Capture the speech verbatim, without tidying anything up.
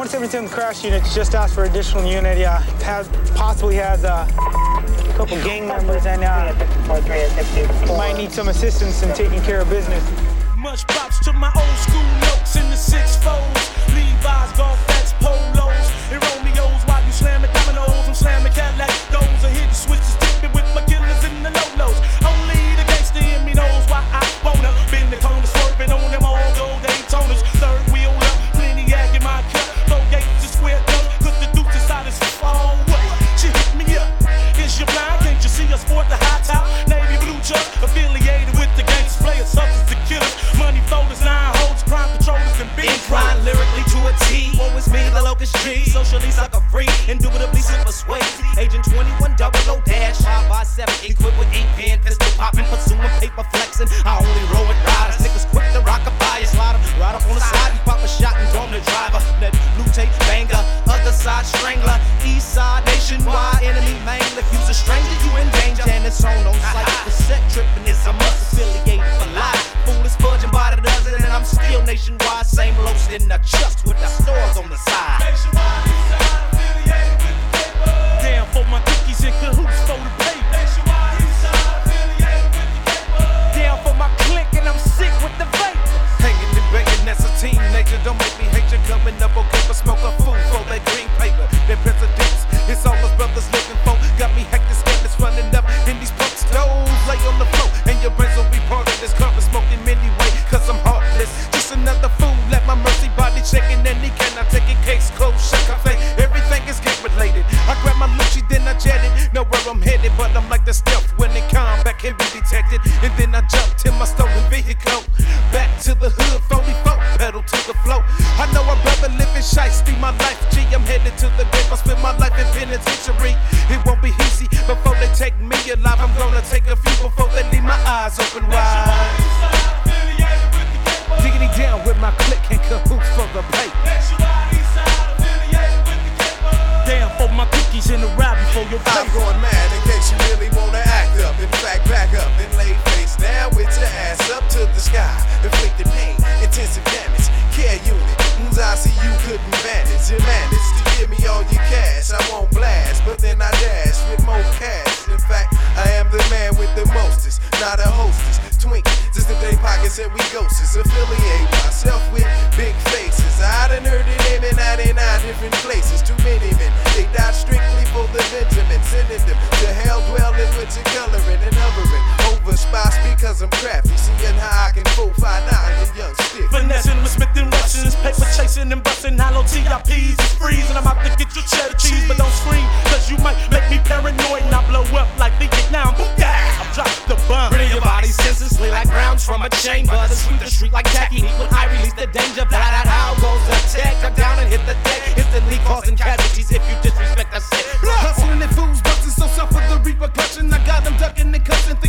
one seventy-seven Crash Unit just asked for additional unit. Yeah, has possibly has uh, a couple gang members and uh, might need some assistance in taking care of business. Much props to my old school notes in the six folds. Levi's, golf hats, polos, and Romeos. While you slamming dominoes, I'm slamming Cadillac doors. I hit the switches, tipping with my killers in the low-lows. Only the gangster in me knows why I wanna bend the corner, swerving on them all gold Daytonas. Third wheel up, plenty yak in my cup. Four gates to square up, cause the deuce inside is far away. She hit me up. Is you blind? Can't you see us sport the high top? Navy blue chuck, affiliated with the gangsters, players, substance to killers. Money folders, nine holes, crime controllers, and big incline lyrically to a T. Woe is me, the locust G. Socially sucker free, indubitably super sway. Agent twenty-one double O dash, five by seven, equipped with ink pen, pistol popping, pursuing paper flexing. I only roll with riders, niggas quick to rock a fire slider. Right up on the side, you pop a shot and drum the driver. Let blue tape banger, other side strangler. East side nationwide, enemy main. If you's a stranger, you in danger, and it's on on sight. The set tripping is a must affiliate for life. Fool is fudging by the dozen, and I'm still nationwide. Same loafs in the chucks with the stores on the side. nationwide, east side, affiliated with the paper. Damn, for my cookies and cahoots for the paper. Nationwide, east side, affiliated with the paper. Down for my clique, and I'm sick with the vape. Hanging and banging, that's a teenager. Don't make me hate you. Coming up, okay, but smoke a fool for that green paper. Them presidents, it's all us brothers looking for. Got me hectic scandals running up in these punks. Those lay on the floor, and your brains will be part of this carpet smoking anyway. Cause I'm heartless, just another fool. Let my mercy body shaking, and he cannot take it. Case closed, shut up, everything is gang related. I grab my Lucci, then I jet it. Know where I'm headed, but I'm like the stealth when in combat can be detected. And then I jump to my stolen vehicle. Back to the hood, forty-four, pedal to the flow. I know I'd rather live in shiesty, my life G. I'm headed to the grave, I spend my life in penitentiary. It won't be easy before they take me alive. I'm gonna take a few before they leave my eyes open wide. Diggity down with my click and cahoots for the pay. Damn, for my cookies in the rap before your I'm paper. going mad in case you really wanna act up. In fact, back up and lay face down with your ass up to the sky. Inflicting pain, intensive damage. Care unit, mm, I see you couldn't manage. You managed to give me all your cash. I won't blast, but then I dash with more cash. In fact, I am the man with the mostest, not a hostess. Twink, just in their pockets and we ghosts. Affiliate myself with big faces. I done heard it name in ninety-nine different places. Too many men, they died strictly for the Benjamin. Sending them to hell dwelling with your coloring and hovering over spots because I'm crafty. Seeing how I can fool five nine and young stick. Finessing with Smith and Wessons, paper chasing and busting hollow T I Ps is freezing. I'm out to get your cheddar cheese, but don't scream, cause you might make me paranoid and I blow up like Vietnam. Boom, yeah, I'll drop the bomb. Bring your body senses, lay like rounds from a chamber. The sweep the street like tacky heat when I release the danger. Blah, blah, how goes the tech? Duck down and hit the deck. Instantly causing casualties if you disrespect the set. Hustling and fools busting, so suffer the repercussion. I got them ducking and cussing